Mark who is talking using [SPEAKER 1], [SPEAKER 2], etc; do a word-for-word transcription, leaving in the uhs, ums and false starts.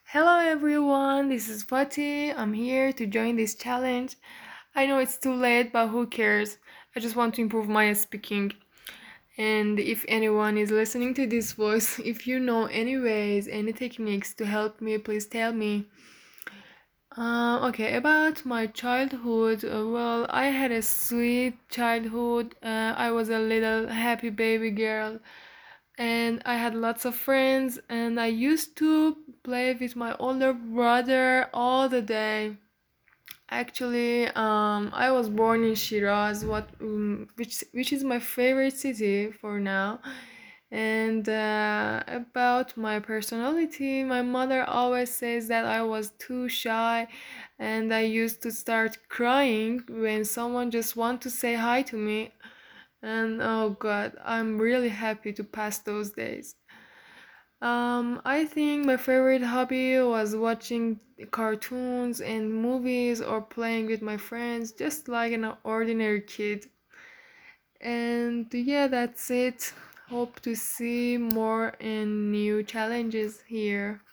[SPEAKER 1] Hello everyone, this is Fati. I'm here to join this challenge. I know it's too late, but who cares? I just want to improve my speaking. And if anyone is listening to this voice, if you know any ways, any techniques to help me, please tell me. Uh, okay, about my childhood. Uh, well, I had a sweet childhood. Uh, I was a little happy baby girl and I had lots of friends, and I used to play with my older brother all the day. Actually, um, I was born in Shiraz, what um, which which is my favorite city for now. And uh, about my personality, my mother always says that I was too shy, and I used to start crying when someone just want to say hi to me. And oh God, I'm really happy to pass those days. Um, I think my favorite hobby was watching cartoons and movies or playing with my friends, just like an ordinary kid. And yeah, that's it. Hope to see more and new challenges here.